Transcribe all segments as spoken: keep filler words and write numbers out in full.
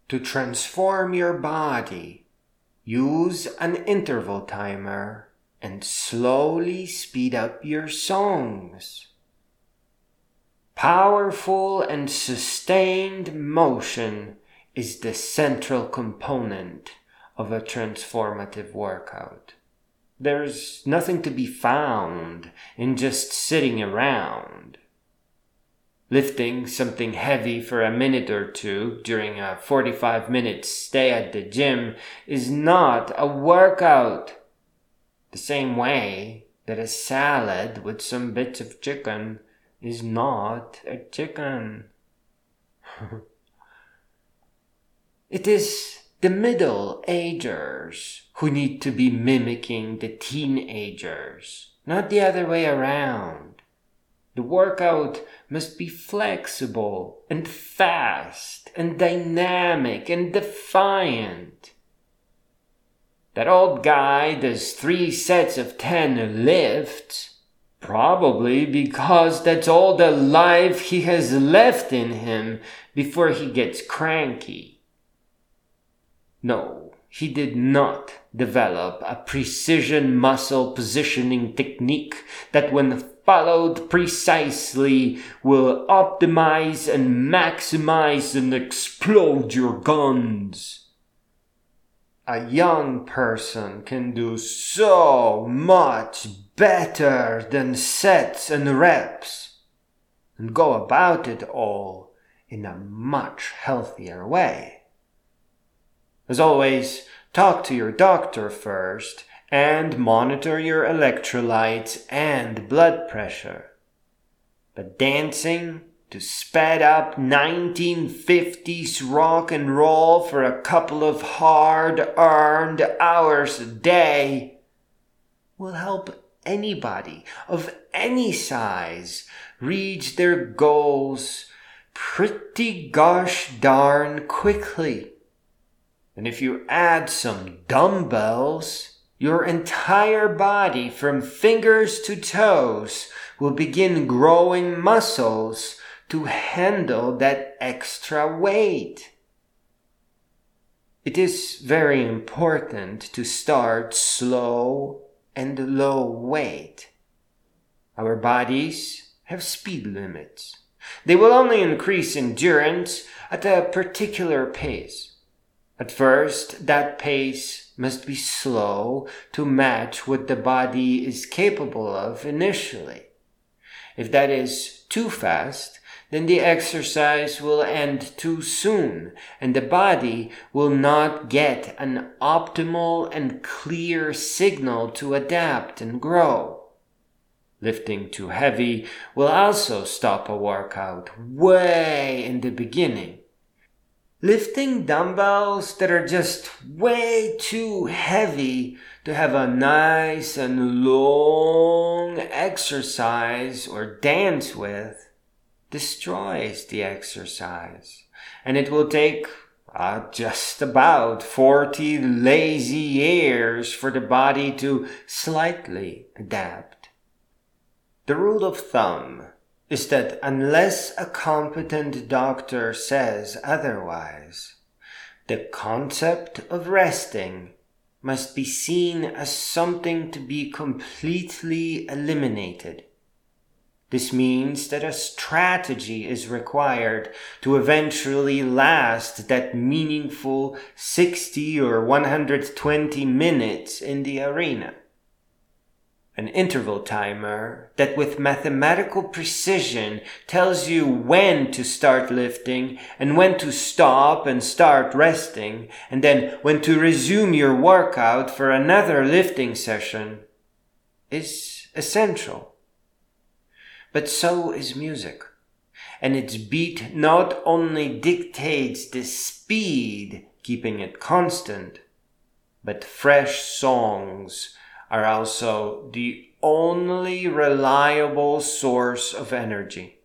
To transform your body, use an interval timer and slowly speed up your songs. Powerful and sustained motion is the central component of a transformative workout. There's nothing to be found in just sitting around. Lifting something heavy for a minute or two during a forty-five minute stay at the gym is not a workout. The same way that a salad with some bits of chicken is not a chicken. It is the middle-agers who need to be mimicking the teenagers, not the other way around. The workout must be flexible and fast and dynamic and defiant. That old guy does three sets of ten lifts, probably because that's all the life he has left in him before he gets cranky. No, he did not develop a precision muscle positioning technique that, when followed precisely, will optimize and maximize and explode your guns. A young person can do so much better than sets and reps, and go about it all in a much healthier way. As always, talk to your doctor first and monitor your electrolytes and blood pressure. But dancing to sped up nineteen fifties rock and roll for a couple of hard-earned hours a day will help anybody of any size reach their goals pretty gosh darn quickly. And if you add some dumbbells, your entire body from fingers to toes will begin growing muscles to handle that extra weight. It is very important to start slow and low weight. Our bodies have speed limits. They will only increase endurance at a particular pace. At first, that pace must be slow to match what the body is capable of initially. If that is too fast, then the exercise will end too soon, and the body will not get an optimal and clear signal to adapt and grow. Lifting too heavy will also stop a workout way in the beginning. Lifting dumbbells that are just way too heavy to have a nice and long exercise or dance with destroys the exercise, and it will take uh, just about forty lazy years for the body to slightly adapt. The rule of thumb is that unless a competent doctor says otherwise, the concept of resting must be seen as something to be completely eliminated. This means that a strategy is required to eventually last that meaningful sixty or one hundred twenty minutes in the arena. An interval timer that with mathematical precision tells you when to start lifting and when to stop and start resting, and then when to resume your workout for another lifting session, is essential. But so is music, and its beat not only dictates the speed, keeping it constant, but fresh songs are also the only reliable source of energy.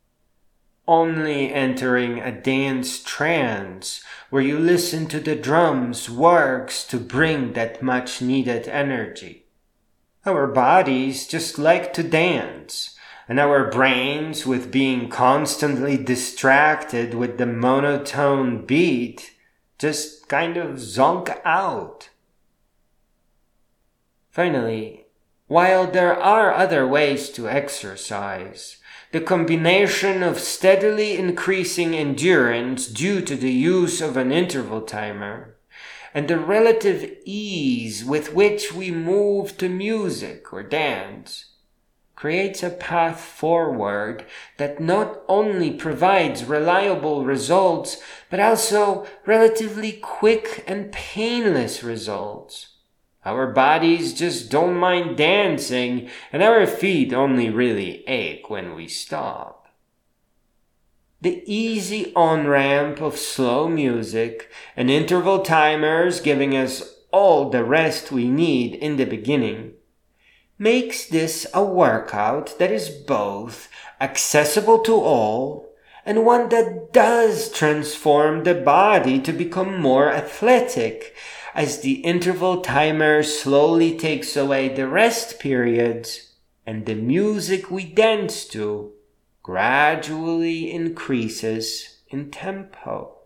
Only entering a dance trance where you listen to the drums works to bring that much needed energy. Our bodies just like to dance, and our brains, with being constantly distracted with the monotone beat, just kind of zonk out. Finally, while there are other ways to exercise, the combination of steadily increasing endurance due to the use of an interval timer and the relative ease with which we move to music or dance creates a path forward that not only provides reliable results, but also relatively quick and painless results. Our bodies just don't mind dancing, and our feet only really ache when we stop. The easy on-ramp of slow music and interval timers giving us all the rest we need in the beginning makes this a workout that is both accessible to all and one that does transform the body to become more athletic, as the interval timer slowly takes away the rest periods and the music we dance to gradually increases in tempo.